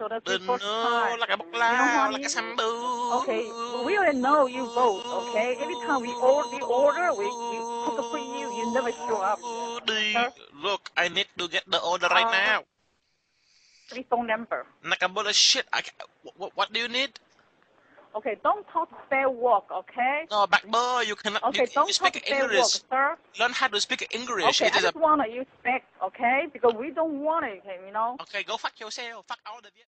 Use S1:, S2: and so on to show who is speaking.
S1: so that's
S2: The
S1: your first
S2: no,
S1: time.
S2: like a
S1: You know
S2: bakla,
S1: what I
S2: like a
S1: mean?
S2: sambu.
S1: Okay, we already know you vote, okay? Every time we order, we cook it for you. You never show up, sir.
S2: Look, I need to get the order right now.
S1: Telephone number.
S2: Nakabula shit. What do you need?
S1: Okay, don't talk fair walk, okay?
S2: No, back boy, you cannot.
S1: Okay,
S2: You
S1: don't talk
S2: speak
S1: fair walk,
S2: English.
S1: sir.
S2: Learn how to speak English.
S1: Okay,
S2: It
S1: I
S2: is a.
S1: just want you speak, okay? Because we don't want it, you know?
S2: Okay, go fuck yourself. Fuck all of you.